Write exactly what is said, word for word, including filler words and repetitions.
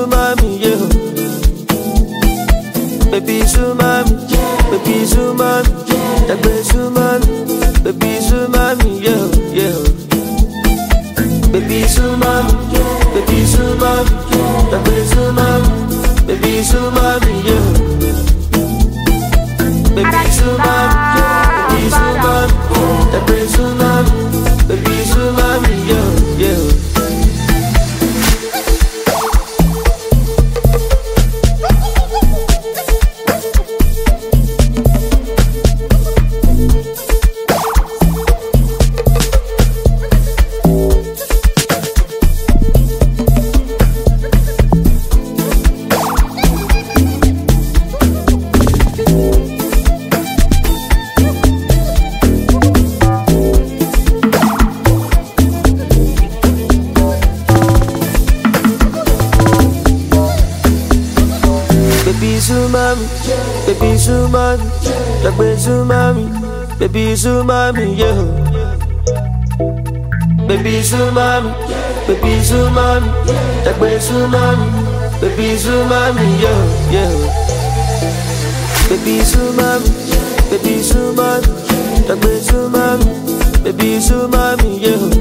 sumami, yeah. Baby sumami, baby sumami, dagbe sumami, baby sumami, yeah, yeah. Baby sumami, baby sumami, dagbe sumami, baby sumami, yeah. Baby sumami, baby sumami, dagbe sumami, baby sumami, yeah, yeah. Baby sumami, baby sumami, dagbe sumami, baby sumami, yeah. Baby sumami, baby sumami, dagbe sumami, baby sumami, yeah, yeah. Baby sumami, baby sumami, dagbe sumami, baby sumami, yeah.